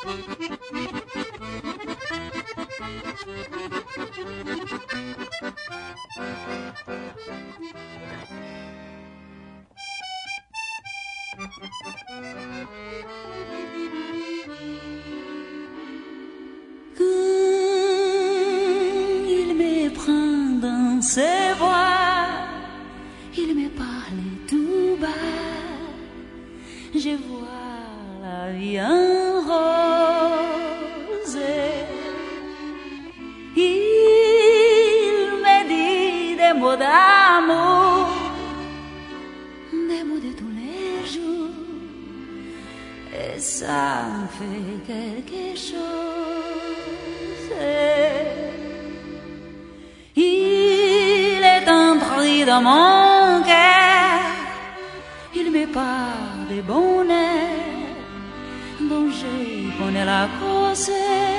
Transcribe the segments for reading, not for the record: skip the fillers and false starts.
Il me prend dans ses bras, il me parle tout bas, je vois la vie en rose. Il me dit des mots d'amour, des mots de tous les jours, et ça me fait quelque chose. Il est entré dans mon cœur, il me parle des bonheurs dont je connais la cause.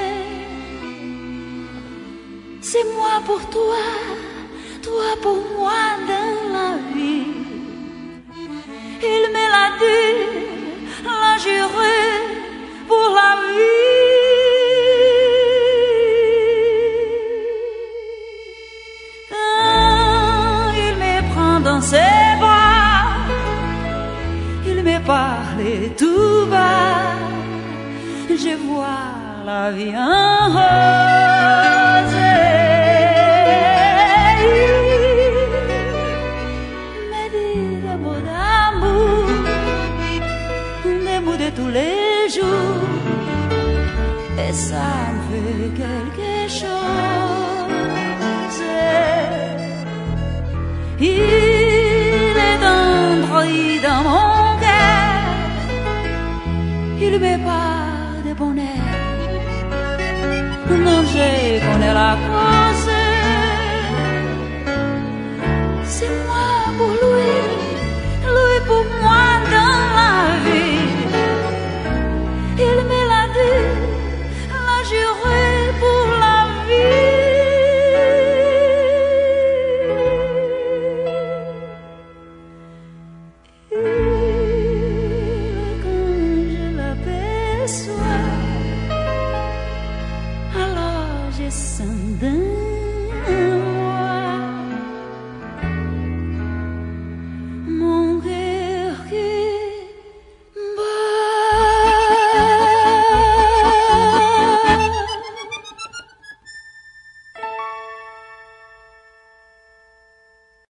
C'est moi pour toi, toi pour moi dans la vie. Il me l'a dit, l'a juré pour la vie. Quand il me prend dans ses bras, il me parle tout bas, je vois la vie en rose. Il me dit des mots d'amour, des mots de tous les jours, et ça me fait quelque chose. Il est entré dans mon cœur, il me parle de bonheur dont je connais la cause.